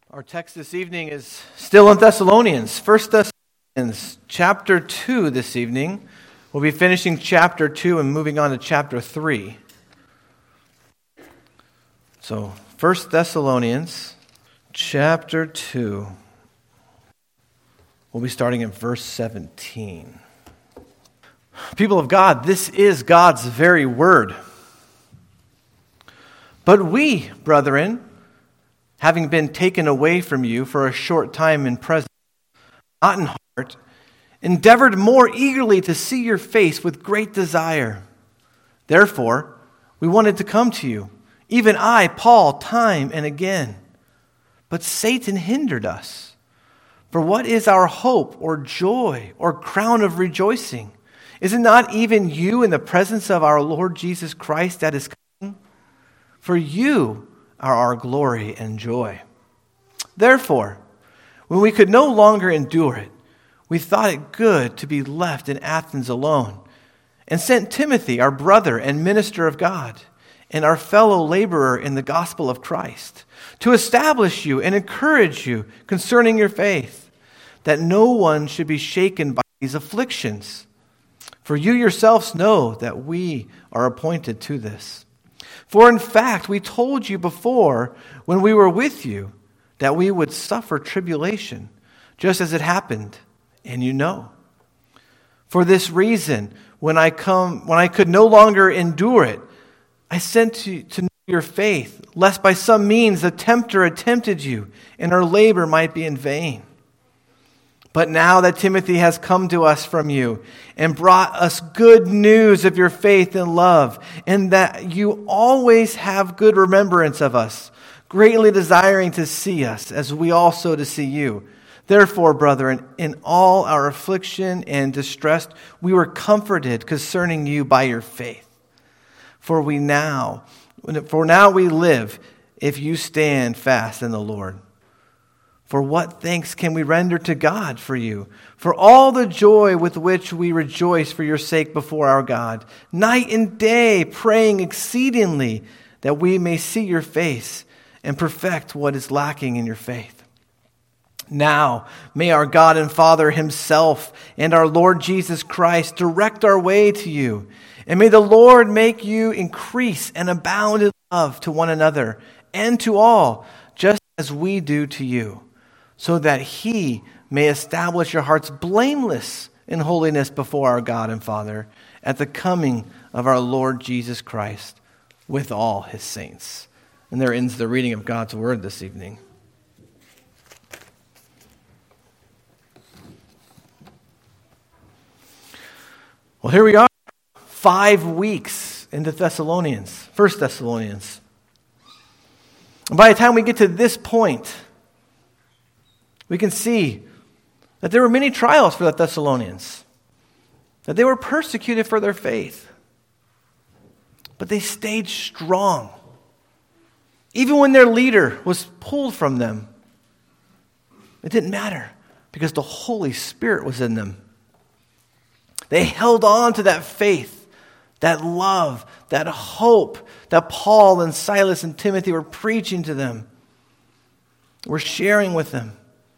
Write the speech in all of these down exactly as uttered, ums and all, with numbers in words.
Our text this evening is still in Thessalonians, First Thessalonians chapter two this evening. We'll be finishing chapter two and moving on to chapter three. So, First Thessalonians chapter two. We'll be starting at verse seventeen. People of God, this is God's very word. But we, brethren, having been taken away from you for a short time in presence, not in heart, endeavored more eagerly to see your face with great desire. Therefore, we wanted to come to you, even I, Paul, time and again. But Satan hindered us. For what is our hope or joy or crown of rejoicing? Is it not even you in the presence of our Lord Jesus Christ at his coming? For you are our glory and joy. Therefore, when we could no longer endure it, we thought it good to be left in Athens alone, and sent Timothy, our brother and minister of God, and our fellow laborer in the gospel of Christ, to establish you and encourage you concerning your faith, that no one should be shaken by these afflictions. For you yourselves know that we are appointed to this. For in fact, we told you before when we were with you that we would suffer tribulation, just as it happened, and you know. For this reason, when I come, when I could no longer endure it, I sent to, to know your faith, lest by some means the tempter had tempted you, and our labor might be in vain. But now that Timothy has come to us from you and brought us good news of your faith and love, and that you always have good remembrance of us, greatly desiring to see us, as we also to see you. Therefore, brethren, in all our affliction and distress, we were comforted concerning you by your faith. For we now, for now we live, if you stand fast in the Lord. For what thanks can we render to God for you, for all the joy with which we rejoice for your sake before our God, night and day praying exceedingly that we may see your face and perfect what is lacking in your faith. Now may our God and Father himself and our Lord Jesus Christ direct our way to you, and may the Lord make you increase and abound in love to one another and to all, just as we do to you, so that he may establish your hearts blameless in holiness before our God and Father at the coming of our Lord Jesus Christ with all his saints. And there ends the reading of God's word this evening. Well, here we are, five weeks into Thessalonians, First Thessalonians. And by the time we get to this point, we can see that there were many trials for the Thessalonians, that they were persecuted for their faith, but they stayed strong. Even when their leader was pulled from them, it didn't matter because the Holy Spirit was in them. They held on to that faith, that love, that hope that Paul and Silas and Timothy were preaching to them, were sharing with them.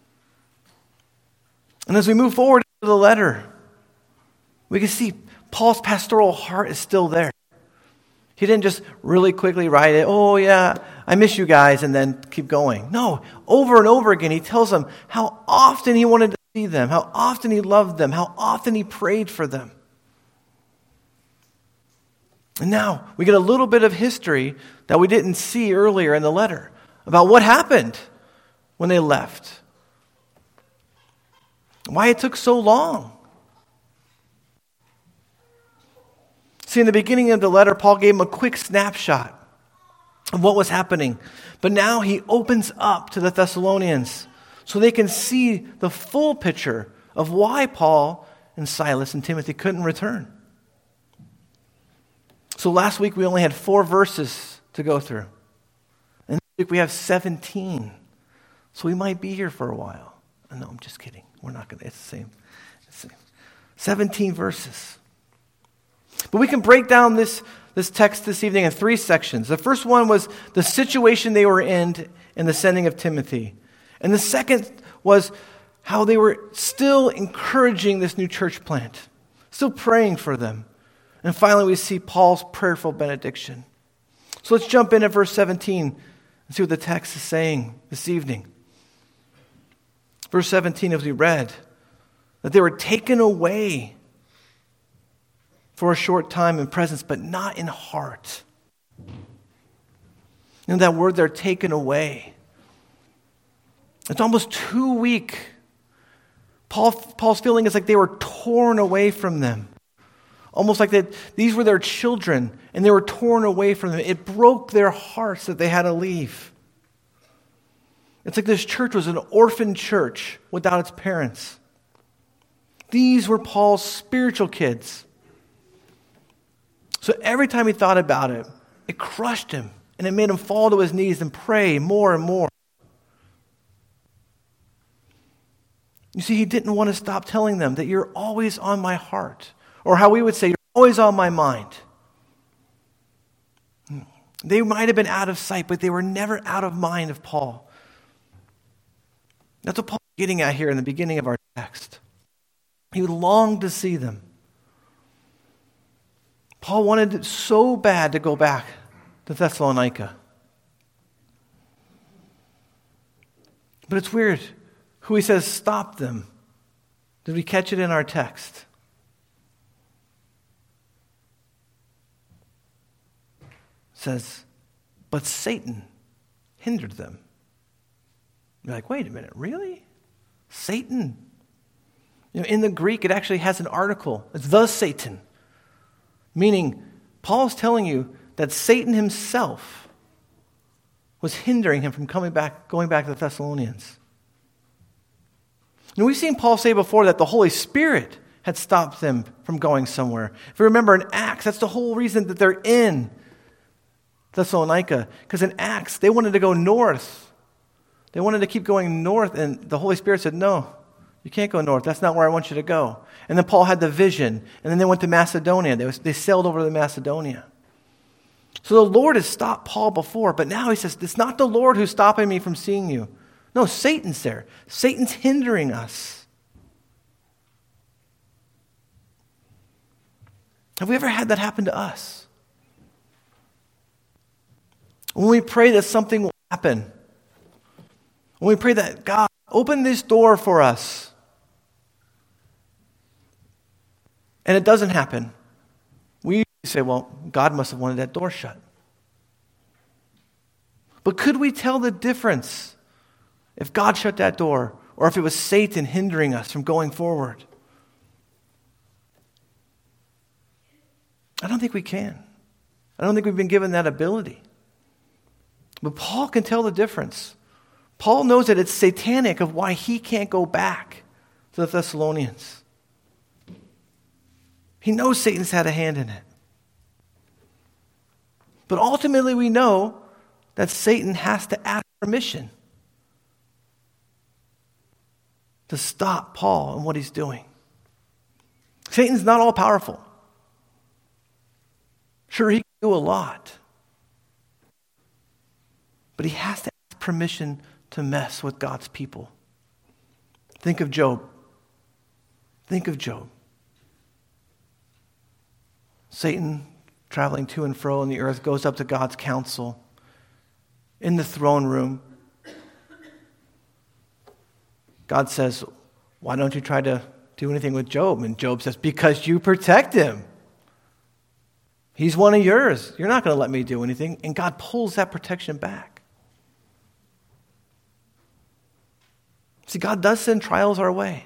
And as we move forward into the letter, we can see Paul's pastoral heart is still there. He didn't just really quickly write it, oh yeah, I miss you guys, and then keep going. No, over and over again, he tells them how often he wanted to see them, how often he loved them, how often he prayed for them. And now we get a little bit of history that we didn't see earlier in the letter about what happened when they left. Why it took so long. See, in the beginning of the letter, Paul gave them a quick snapshot of what was happening. But now he opens up to the Thessalonians so they can see the full picture of why Paul and Silas and Timothy couldn't return. So last week we only had four verses to go through. And this week we have seventeen. So we might be here for a while. No, I'm just kidding. We're not going to. It's the same. It's the same. seventeen verses. But we can break down this, this text this evening in three sections. The first one was the situation they were in in the sending of Timothy. And the second was how they were still encouraging this new church plant, still praying for them. And finally, we see Paul's prayerful benediction. So let's jump in at verse seventeen and see what the text is saying this evening. Verse seventeen, as we read, that they were taken away for a short time in presence, but not in heart. You know that word, they're taken away. It's almost too weak. Paul, Paul's feeling is like they were torn away from them. Almost like that these were their children and they were torn away from them. It broke their hearts that they had to leave. It's like this church was an orphan church without its parents. These were Paul's spiritual kids. So every time he thought about it, it crushed him and it made him fall to his knees and pray more and more. You see, he didn't want to stop telling them that you're always on my heart. Or how we would say, you're always on my mind. They might have been out of sight, but they were never out of mind of Paul. That's what Paul's getting at here in the beginning of our text. He longed to see them. Paul wanted so bad to go back to Thessalonica. But it's weird. Who he says stop them. Did we catch it in our text? It says, but Satan hindered them. You're like, wait a minute, really? Satan? You know, in the Greek, it actually has an article. It's the Satan. Meaning, Paul's telling you that Satan himself was hindering him from coming back, going back to the Thessalonians. And we've seen Paul say before that the Holy Spirit had stopped them from going somewhere. If you remember in Acts, that's the whole reason that they're in Thessalonica. Because in Acts, they wanted to go north. They wanted to keep going north, and the Holy Spirit said, no, you can't go north. That's not where I want you to go. And then Paul had the vision, and then they went to Macedonia. They, was, they sailed over to Macedonia. So the Lord has stopped Paul before, but now he says, it's not the Lord who's stopping me from seeing you. No, Satan's there. Satan's hindering us. Have we ever had that happen to us? When we pray that something will happen, when we pray that, God, open this door for us, and it doesn't happen, we say, well, God must have wanted that door shut. But could we tell the difference if God shut that door or if it was Satan hindering us from going forward? I don't think we can. I don't think we've been given that ability. But Paul can tell the difference. Paul knows that it's satanic of why he can't go back to the Thessalonians. He knows Satan's had a hand in it. But ultimately we know that Satan has to ask permission to stop Paul and what he's doing. Satan's not all powerful. Sure, he can do a lot. But he has to ask permission to mess with God's people. Think of Job. Think of Job. Satan, traveling to and fro in the earth, goes up to God's council in the throne room. God says, why don't you try to do anything with Job? And Job says, because you protect him. He's one of yours. You're not going to let me do anything. And God pulls that protection back. See, God does send trials our way.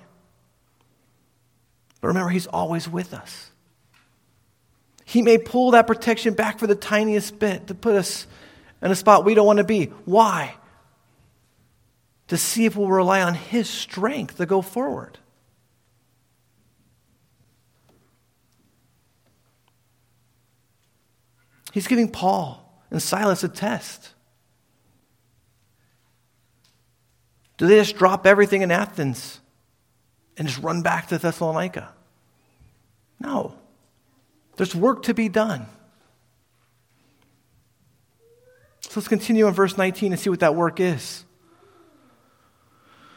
But remember, he's always with us. He may pull that protection back for the tiniest bit to put us in a spot we don't want to be. Why? To see if we'll rely on his strength to go forward. He's giving Paul and Silas a test. Do they just drop everything in Athens and just run back to Thessalonica? No. There's work to be done. So let's continue in verse nineteen and see what that work is.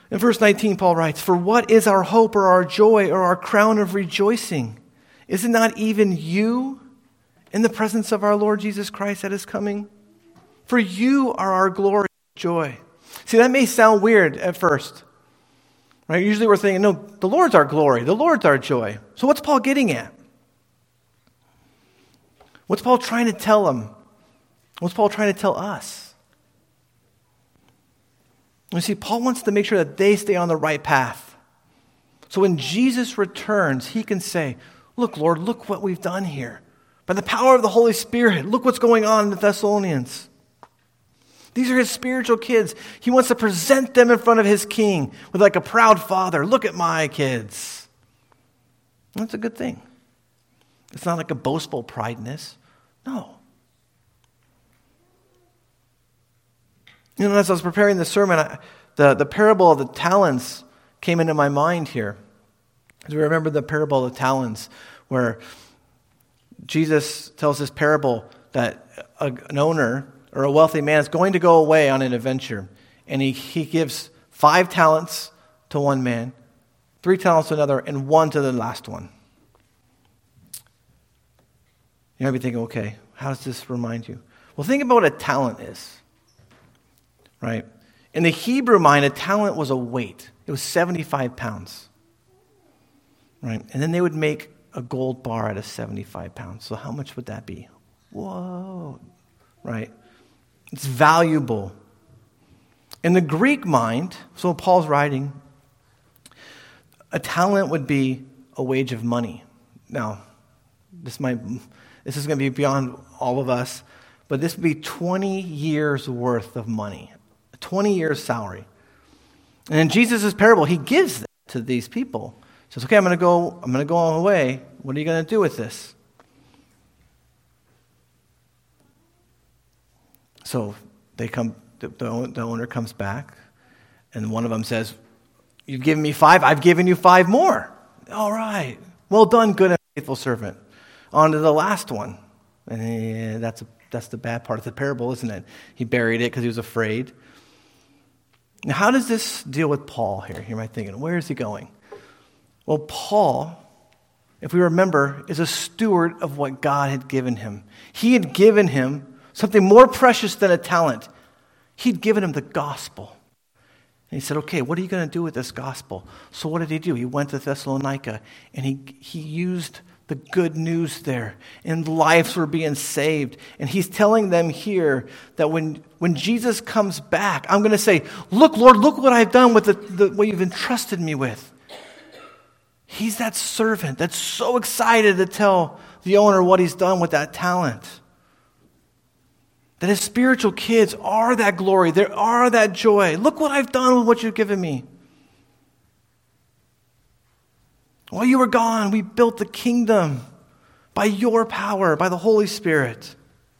In verse nineteen, Paul writes, "For what is our hope or our joy or our crown of rejoicing? Is it not even you in the presence of our Lord Jesus Christ that is coming? For you are our glory and joy." See, that may sound weird at first. Right? Usually we're thinking, no, the Lord's our glory. The Lord's our joy. So what's Paul getting at? What's Paul trying to tell them? What's Paul trying to tell us? You see, Paul wants to make sure that they stay on the right path. So when Jesus returns, he can say, "Look, Lord, look what we've done here. By the power of the Holy Spirit, look what's going on in the Thessalonians." These are his spiritual kids. He wants to present them in front of his king with like a proud father. "Look at my kids." That's a good thing. It's not like a boastful prideness. No. You know, as I was preparing the sermon, I, the, the parable of the talents came into my mind here. As we remember the parable of the talents, where Jesus tells this parable that a, an owner or a wealthy man is going to go away on an adventure. And he, he gives five talents to one man, three talents to another, and one to the last one. You might be thinking, okay, how does this remind you? Well, think about what a talent is. Right? In the Hebrew mind, a talent was a weight. It was seventy-five pounds. Right? And then they would make a gold bar out of seventy-five pounds. So how much would that be? Whoa. Right? It's valuable. In the Greek mind, so Paul's writing, a talent would be a wage of money. Now, this might this is going to be beyond all of us, but this would be twenty years worth of money. twenty years salary. And in Jesus' parable, he gives that to these people. He says, "Okay, I'm going to go, I'm going to go on away. What are you going to do with this?" So they come, the, the owner comes back, and one of them says, "You've given me five, I've given you five more." "All right. Well done, good and faithful servant." On to the last one. And that's a, that's the bad part of the parable, isn't it? He buried it because he was afraid. Now, how does this deal with Paul here? You might be thinking, where is he going? Well, Paul, if we remember, is a steward of what God had given him. He had given him something more precious than a talent. He'd given him the gospel. And he said, "Okay, what are you going to do with this gospel?" So what did he do? He went to Thessalonica, and he, he used the good news there, and lives were being saved. And he's telling them here that when, when Jesus comes back, I'm going to say, "Look, Lord, look what I've done with the, the, what you've entrusted me with." He's that servant that's so excited to tell the owner what he's done with that talent. That his spiritual kids are that glory. They are that joy. "Look what I've done with what you've given me. While you were gone, we built the kingdom by your power, by the Holy Spirit."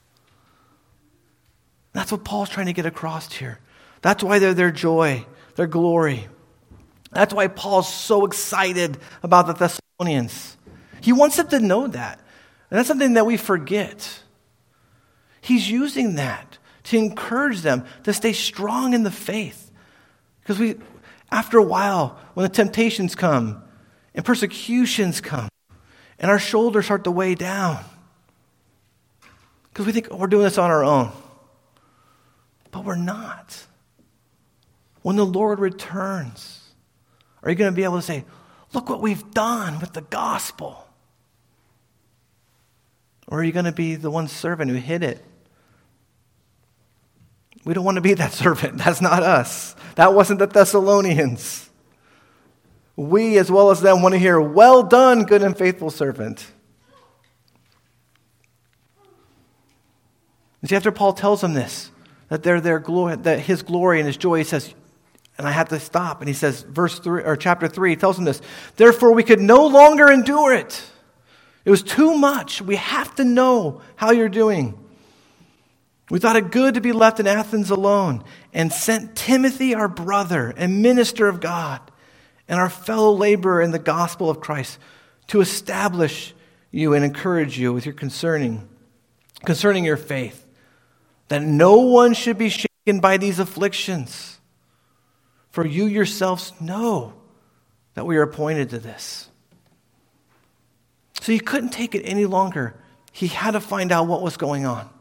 That's what Paul's trying to get across here. That's why they're their joy, their glory. That's why Paul's so excited about the Thessalonians. He wants them to know that. And that's something that we forget. He's using that to encourage them to stay strong in the faith. Because we, after a while, when the temptations come, and persecutions come, and our shoulders start to weigh down, because we think, oh, we're doing this on our own. But we're not. When the Lord returns, are you going to be able to say, "Look what we've done with the gospel"? Or are you going to be the one servant who hid it? We don't want to be that servant. That's not us. That wasn't the Thessalonians. We, as well as them, want to hear, "Well done, good and faithful servant." You see, after Paul tells them this, that they're their glory, that his glory and his joy, he says, and I have to stop, and he says, verse three or chapter three, he tells them this: "Therefore we could no longer endure it. It was too much. We have to know how you're doing. We thought it good to be left in Athens alone, and sent Timothy, our brother and minister of God, and our fellow laborer in the gospel of Christ, to establish you and encourage you with your concerning, concerning your faith, that no one should be shaken by these afflictions. For you yourselves know that we are appointed to this. So he couldn't take it any longer. He had to find out what was going on.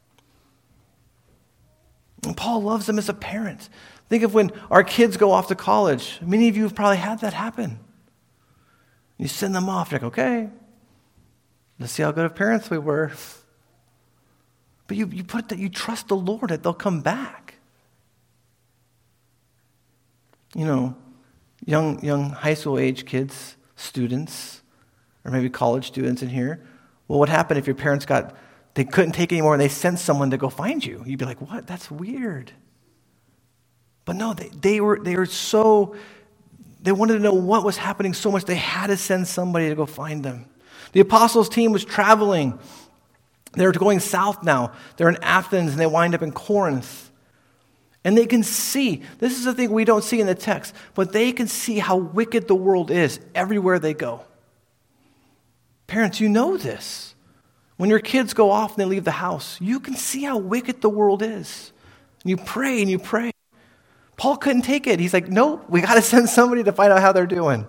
And Paul loves them as a parent. Think of when our kids go off to college. Many of you have probably had that happen. You send them off, you're like, okay, let's see how good of parents we were. But you, you put that you trust the Lord that they'll come back. You know, young young high school age kids, students, or maybe college students in here. Well, what happened if your parents got, they couldn't take it anymore and they sent someone to go find you? You'd be like, what? That's weird. But no, they, they were they were so, they wanted to know what was happening so much, they had to send somebody to go find them. The apostles' team was traveling. They're going south now. They're in Athens and they wind up in Corinth. And they can see, this is the thing we don't see in the text, but they can see how wicked the world is everywhere they go. Parents, you know this. When your kids go off and they leave the house, you can see how wicked the world is. And you pray and you pray. Paul couldn't take it. He's like, nope, we got to send somebody to find out how they're doing.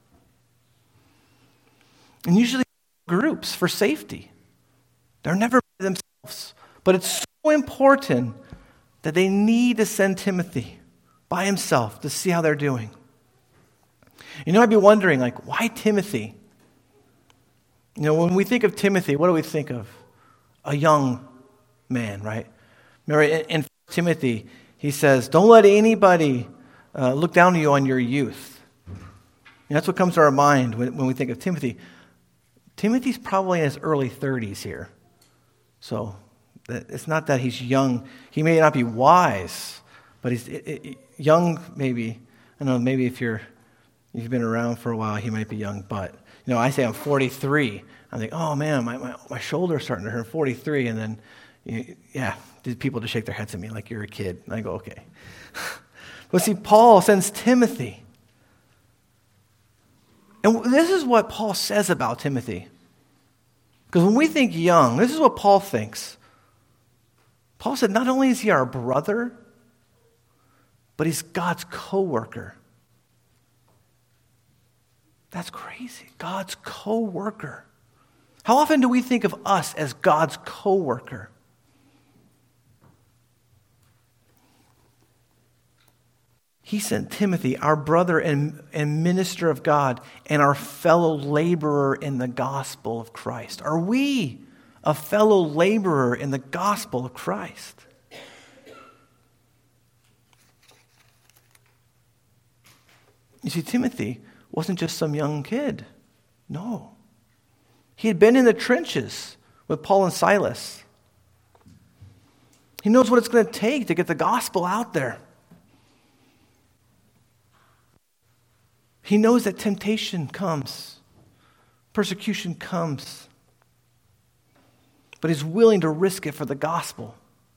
And usually groups for safety. They're never by themselves. But it's so important that they need to send Timothy by himself to see how they're doing. You know, I'd be wondering, like, why Timothy? You know, when we think of Timothy, what do we think of? A young man, right? Remember, in, in Timothy, he says, don't let anybody uh, look down on you on your youth. And that's what comes to our mind when, when we think of Timothy. Timothy's probably in his early thirties here. So it's not that he's young. He may not be wise, but he's it, it, young maybe. I don't know, maybe if you're, you've been around for a while, he might be young. But, you know, I say I'm forty-three. I think, oh man, my, my, my shoulder's starting to hurt. forty-three, and then, yeah, people just shake their heads at me like you're a kid. And I go, okay. But see, Paul sends Timothy. And this is what Paul says about Timothy. Because when we think young, this is what Paul thinks. Paul said, not only is he our brother, but he's God's co-worker. That's crazy. God's co-worker. How often do we think of us as God's co-worker? He sent Timothy, our brother and, and minister of God, and our fellow laborer in the gospel of Christ. Are we a fellow laborer in the gospel of Christ? You see, Timothy wasn't just some young kid. No. He had been in the trenches with Paul and Silas. He knows what it's going to take to get the gospel out there. He knows that temptation comes, persecution comes, but he's willing to risk it for the gospel.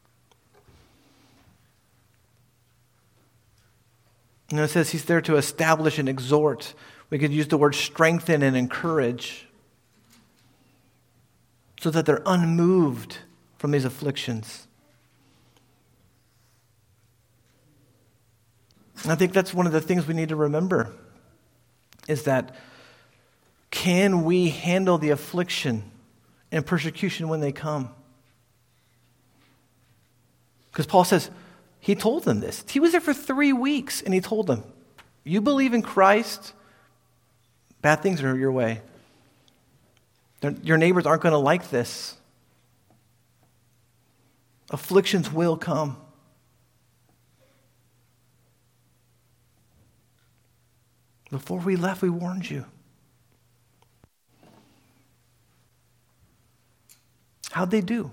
You know, it says he's there to establish and exhort. We could use the word strengthen and encourage, so that they're unmoved from these afflictions. And I think that's one of the things we need to remember, is that can we handle the affliction and persecution when they come? Because Paul says, he told them this. He was there for three weeks and he told them, you believe in Christ, bad things are your way. They're, your neighbors aren't going to like this. Afflictions will come. Before we left, we warned you. How'd they do?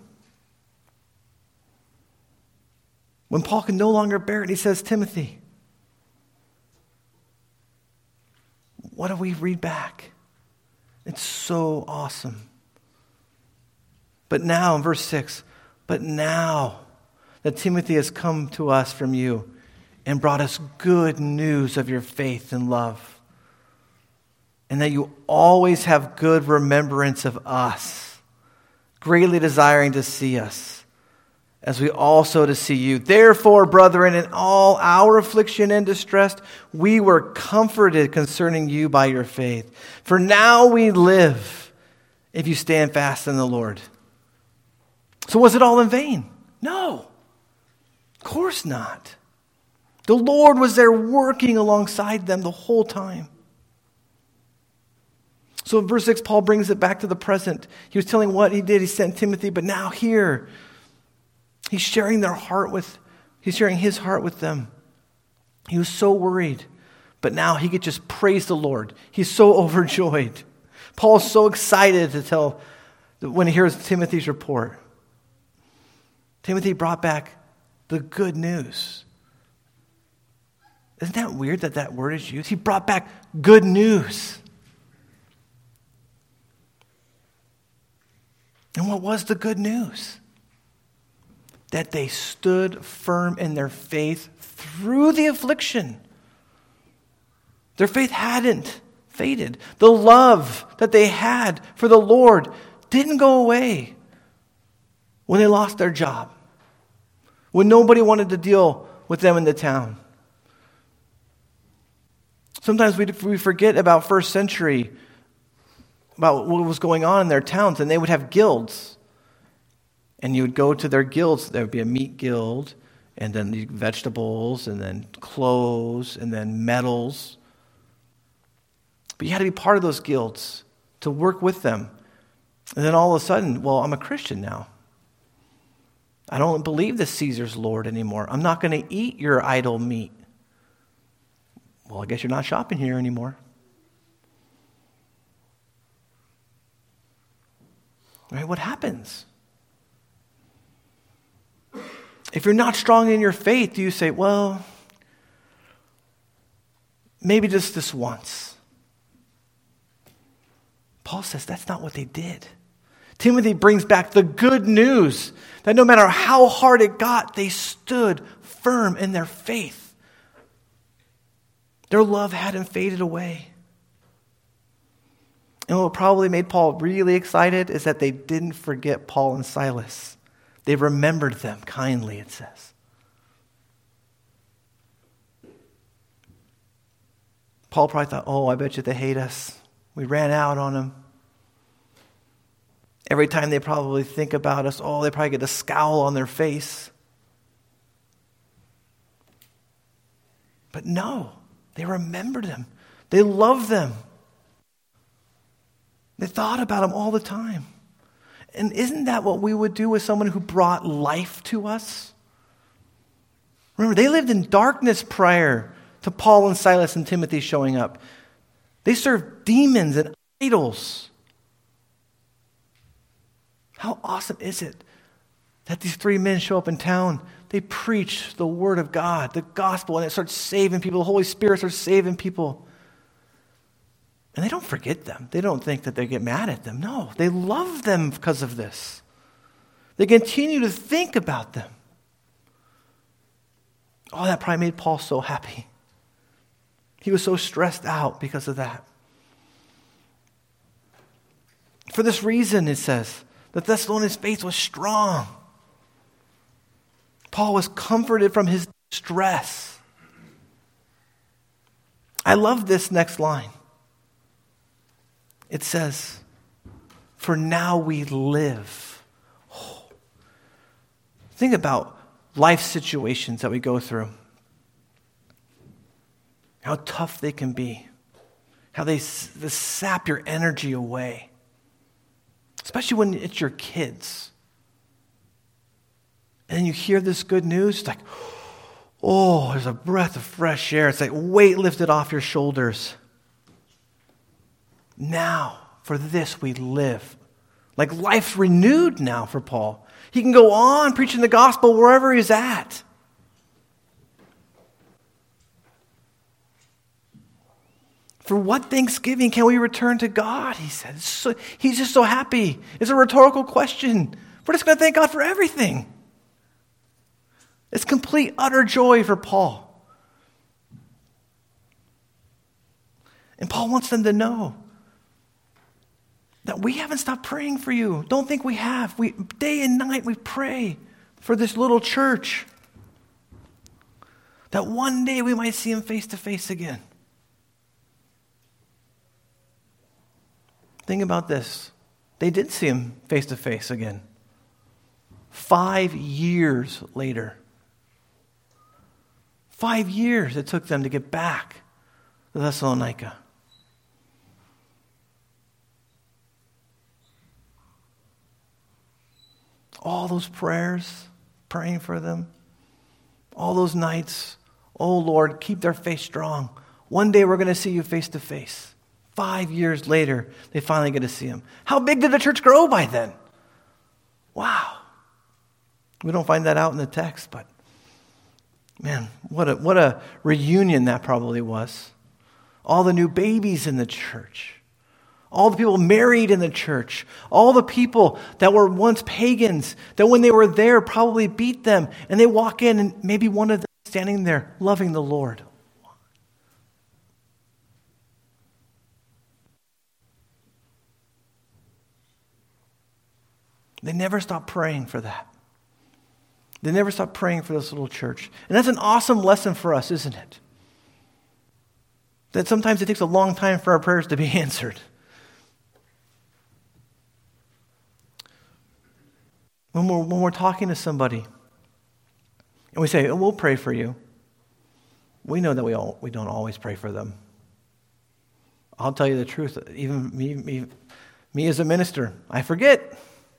When Paul can no longer bear it, he says, Timothy, what do we read back? It's so awesome. But now, in verse six, but now that Timothy has come to us from you and brought us good news of your faith and love, and that you always have good remembrance of us, greatly desiring to see us, as we also to see you. Therefore, brethren, in all our affliction and distress, we were comforted concerning you by your faith. For now we live if you stand fast in the Lord. So was it all in vain? No, of course not. The Lord was there working alongside them the whole time. So in verse six, Paul brings it back to the present. He was telling what he did. He sent Timothy, but now here, he's sharing their heart with, he's sharing his heart with them. He was so worried, but now he could just praise the Lord. He's so overjoyed. Paul's so excited to tell, when he hears Timothy's report. Timothy brought back the good news. Isn't that weird that that word is used? He brought back good news. And what was the good news? That they stood firm in their faith through the affliction. Their faith hadn't faded. The love that they had for the Lord didn't go away when they lost their job, when nobody wanted to deal with them in the town. Sometimes we, we forget about first century, about what was going on in their towns, and they would have guilds. And you would go to their guilds. There would be a meat guild, and then the vegetables, and then clothes, and then metals. But you had to be part of those guilds to work with them. And then all of a sudden, well, I'm a Christian now. I don't believe that Caesar's Lord anymore. I'm not going to eat your idol meat. Well, I guess you're not shopping here anymore. Right? What happens? If you're not strong in your faith, you say, well, maybe just this once. Paul says that's not what they did. Timothy brings back the good news that no matter how hard it got, they stood firm in their faith. Their love hadn't faded away. And what probably made Paul really excited is that they didn't forget Paul and Silas. They remembered them kindly, it says. Paul probably thought, oh, I bet you they hate us. We ran out on them. Every time they probably think about us, oh, they probably get a scowl on their face. But no, they remembered them. They loved them. They thought about them all the time. And isn't that what we would do with someone who brought life to us? Remember, they lived in darkness prior to Paul and Silas and Timothy showing up. They served demons and idols. How awesome is it that these three men show up in town? They preach the word of God, the gospel, and it starts saving people. The Holy Spirit starts saving people. And they don't forget them. They don't think that they get mad at them. No, they love them because of this. They continue to think about them. Oh, that probably made Paul so happy. He was so stressed out because of that. For this reason, it says, the Thessalonians' faith was strong. Paul was comforted from his distress. I love this next line. It says, for now we live. Oh. Think about life situations that we go through. How tough they can be. How they, they sap your energy away. Especially when it's your kids. And then you hear this good news, it's like, oh, there's a breath of fresh air. It's like weight lifted off your shoulders. Now, for this we live. Like life's renewed now for Paul. He can go on preaching the gospel wherever he's at. For what thanksgiving can we return to God? He said. So, he's just so happy. It's a rhetorical question. We're just going to thank God for everything. It's complete, utter joy for Paul. And Paul wants them to know that we haven't stopped praying for you. Don't think we have. We day and night we pray for this little church, that one day we might see him face to face again. Think about this. They did see him face to face again. Five years later. Five years it took them to get back to Thessalonica. All those prayers, praying for them, all those nights, oh Lord, keep their faith strong. One day we're going to see you face to face. Five years later, they finally get to see him. How big did the church grow by then? Wow. We don't find that out in the text, but man, what a what a reunion that probably was. All the new babies in the church. All the people married in the church. All the people that were once pagans, that when they were there probably beat them. And they walk in and maybe one of them standing there loving the Lord. They never stopped praying for that. They never stopped praying for this little church. And that's an awesome lesson for us, isn't it? That sometimes it takes a long time for our prayers to be answered. When we're, when we're talking to somebody and we say, oh, we'll pray for you, we know that we all we don't always pray for them. I'll tell you the truth. Even me, me, me as a minister, I forget.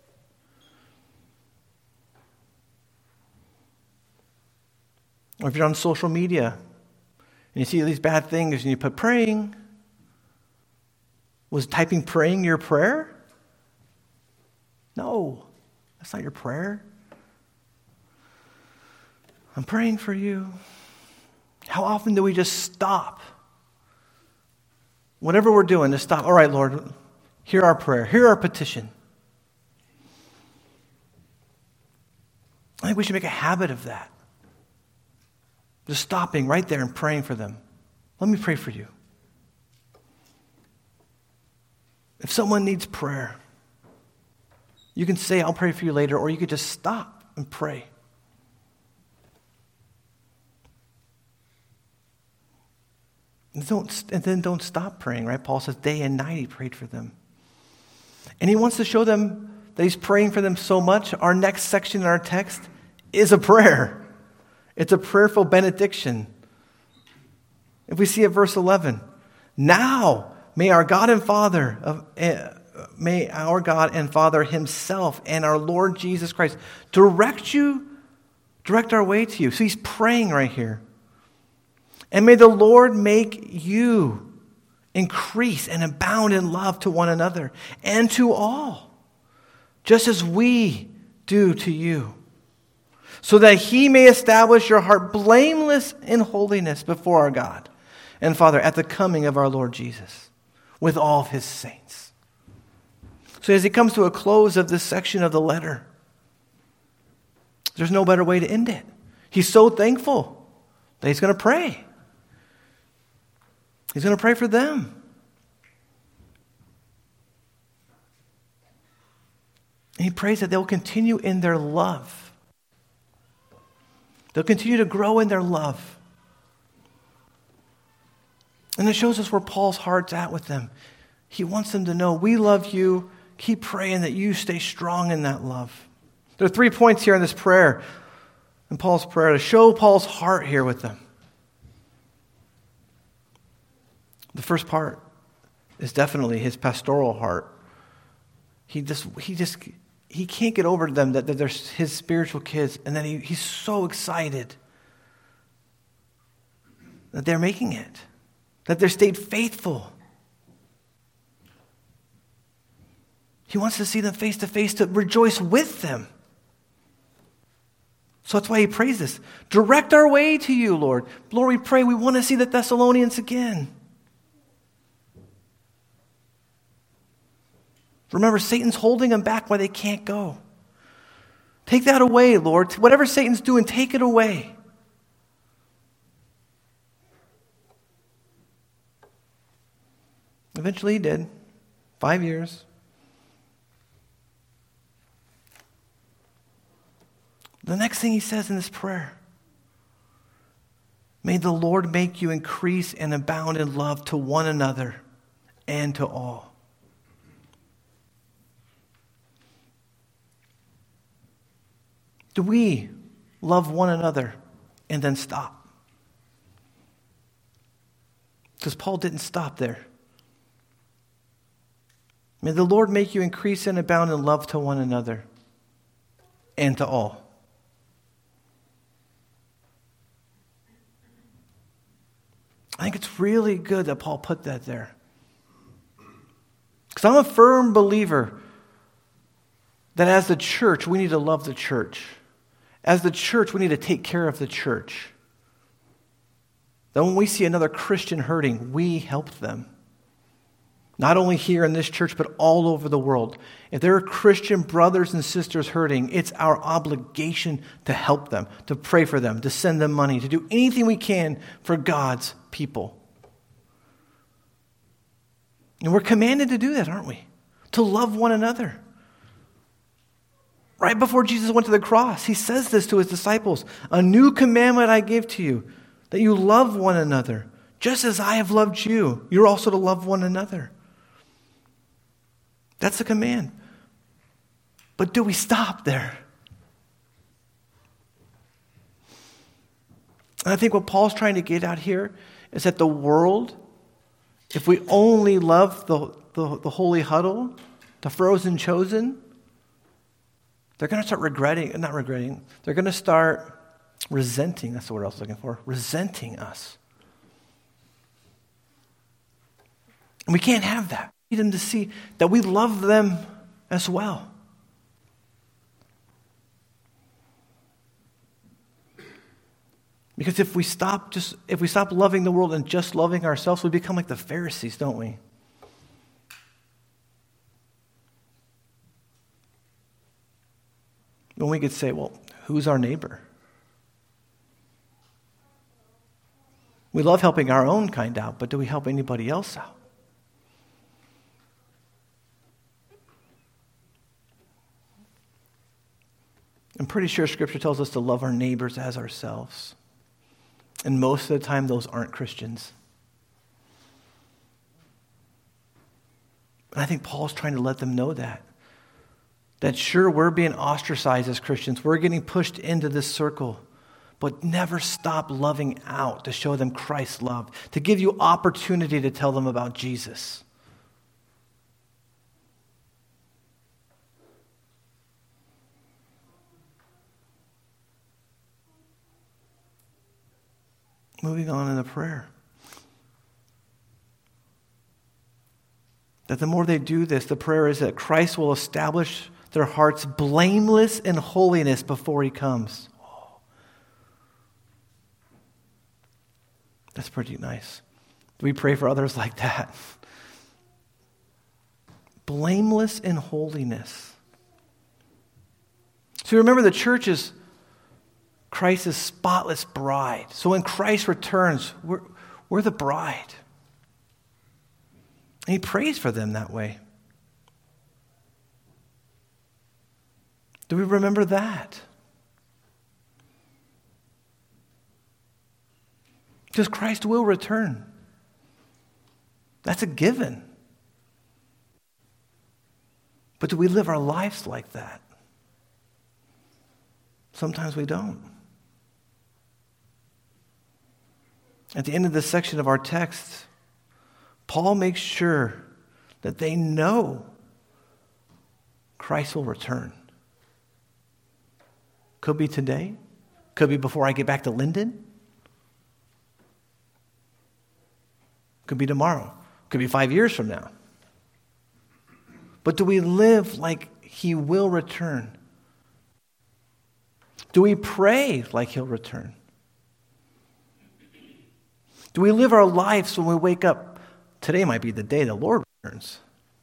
Or if you're on social media and you see these bad things and you put praying, was typing praying your prayer? No, that's not your prayer. I'm praying for you. How often do we just stop? Whatever we're doing, to stop. All right, Lord, hear our prayer. Hear our petition. I think we should make a habit of that. Just stopping right there and praying for them. Let me pray for you. If someone needs prayer, you can say, I'll pray for you later, or you could just stop and pray. And, don't, and then don't stop praying, right? Paul says day and night he prayed for them. And he wants to show them that he's praying for them so much. Our next section in our text is a prayer. It's a prayerful benediction. If we see at verse eleven, now may our God and Father, of, uh, may our God and Father himself and our Lord Jesus Christ direct you, direct our way to you. So he's praying right here. And may the Lord make you increase and abound in love to one another and to all, just as we do to you, so that he may establish your heart blameless in holiness before our God and Father at the coming of our Lord Jesus with all of his saints. So as he comes to a close of this section of the letter, there's no better way to end it. He's so thankful that he's going to pray. He's going to pray for them. And he prays that they'll continue in their love. They'll continue to grow in their love. And it shows us where Paul's heart's at with them. He wants them to know, we love you. Keep praying that you stay strong in that love. There are three points here in this prayer, in Paul's prayer, to show Paul's heart here with them. The first part is definitely his pastoral heart. He just, he just, he can't get over to them that, that they're his spiritual kids, and then he, he's so excited that they're making it, that they're stayed faithful. He wants to see them face to face, to rejoice with them. So that's why he prays this. Direct our way to you, Lord. Lord, we pray we want to see the Thessalonians again. Remember, Satan's holding them back why they can't go. Take that away, Lord. Whatever Satan's doing, take it away. Eventually he did. Five years. The next thing he says in this prayer, may the Lord make you increase and abound in love to one another and to all. Do we love one another and then stop? Because Paul didn't stop there. May the Lord make you increase and abound in love to one another and to all. I think it's really good that Paul put that there. Because I'm a firm believer that as the church, we need to love the church. As the church, we need to take care of the church. That when we see another Christian hurting, we help them. Not only here in this church, but all over the world. If there are Christian brothers and sisters hurting, it's our obligation to help them, to pray for them, to send them money, to do anything we can for God's people. And we're commanded to do that, aren't we? To love one another. Right before Jesus went to the cross, he says this to his disciples. A new commandment I give to you, that you love one another. Just as I have loved you, you're also to love one another. That's a command. But do we stop there? And I think what Paul's trying to get out here is that the world, if we only love the, the, the holy huddle, the frozen chosen, they're going to start regretting, not regretting, they're going to start resenting, that's the word I was looking for, resenting us. And we can't have that. We need them to see that we love them as well. Because if we stop just if we stop loving the world and just loving ourselves, we become like the Pharisees, don't we? When we could say, well, who's our neighbor? We love helping our own kind out, but do we help anybody else out? I'm pretty sure Scripture tells us to love our neighbors as ourselves. And most of the time, those aren't Christians. And I think Paul's trying to let them know that. That sure, we're being ostracized as Christians. We're getting pushed into this circle. But never stop loving out to show them Christ's love. To give you opportunity to tell them about Jesus. Moving on in the prayer. That the more they do this, the prayer is that Christ will establish their hearts blameless in holiness before he comes. Oh. That's pretty nice. We pray for others like that. Blameless in holiness. So remember, the church is Christ's spotless bride. So when Christ returns, we're, we're the bride. And he prays for them that way. Do we remember that? Because Christ will return. That's a given. But do we live our lives like that? Sometimes we don't. At the end of this section of our text, Paul makes sure that they know Christ will return. Could be today. Could be before I get back to Linden. Could be tomorrow. Could be five years from now. But do we live like he will return? Do we pray like he'll return? Do we live our lives when we wake up? Today might be the day the Lord returns.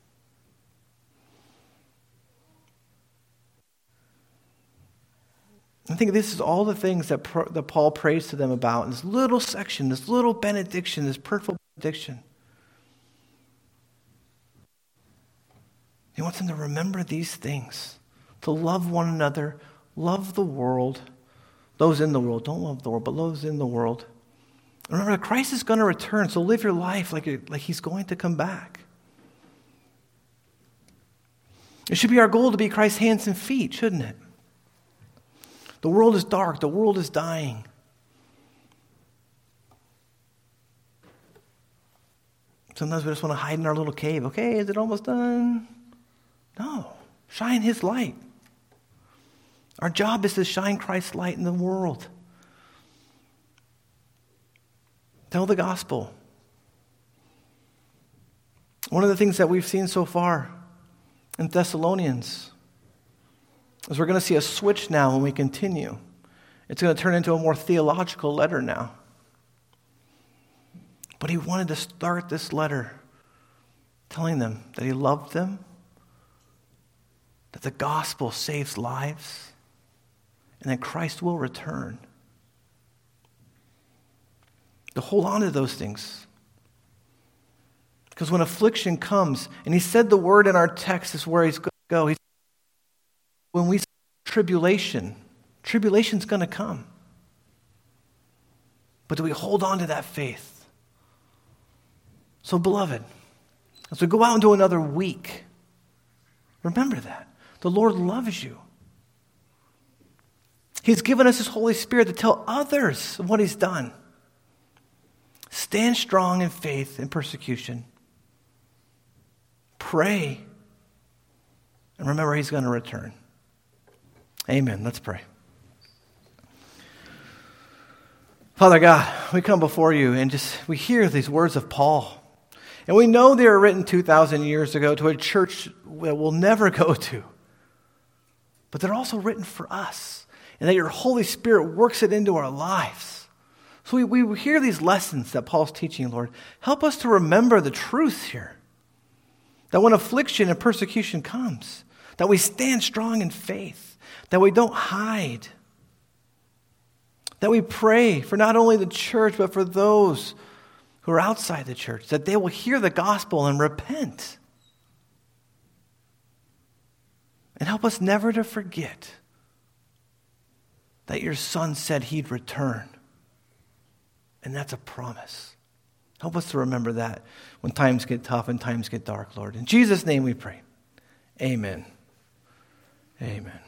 I think this is all the things that, Pro, that Paul prays to them about in this little section, this little benediction, this perfect benediction. He wants them to remember these things, to love one another love the world, those in the world. Don't love the world, but those in the world. Remember, Christ is going to return, so live your life like, like he's going to come back. It should be our goal to be Christ's hands and feet, shouldn't it? The world is dark. The world is dying. Sometimes we just want to hide in our little cave. Okay, is it almost done? No. Shine his light. Our job is to shine Christ's light in the world. Tell the gospel. One of the things that we've seen so far in Thessalonians is we're going to see a switch now when we continue. It's going to turn into a more theological letter now. But he wanted to start this letter telling them that he loved them, that the gospel saves lives, and that Christ will return. To hold on to those things. Because when affliction comes, and he said the word in our text is where he's going to go. He's, when we say tribulation, tribulation's going to come. But do we hold on to that faith? So, beloved, as we go out into another week, remember that. The Lord loves you. He's given us his Holy Spirit to tell others what he's done. Stand strong in faith in persecution. Pray. And remember, he's going to return. Amen. Let's pray. Father God, we come before you and just, we hear these words of Paul. And we know they were written two thousand years ago to a church that we'll never go to. But they're also written for us. And that your Holy Spirit works it into our lives. So we, we hear these lessons that Paul's teaching, Lord. Help us to remember the truth here. That when affliction and persecution comes, that we stand strong in faith. That we don't hide. That we pray for not only the church, but for those who are outside the church, that they will hear the gospel and repent. And help us never to forget that your Son said he'd return. And that's a promise. Help us to remember that when times get tough and times get dark, Lord. In Jesus' name we pray. Amen. Amen.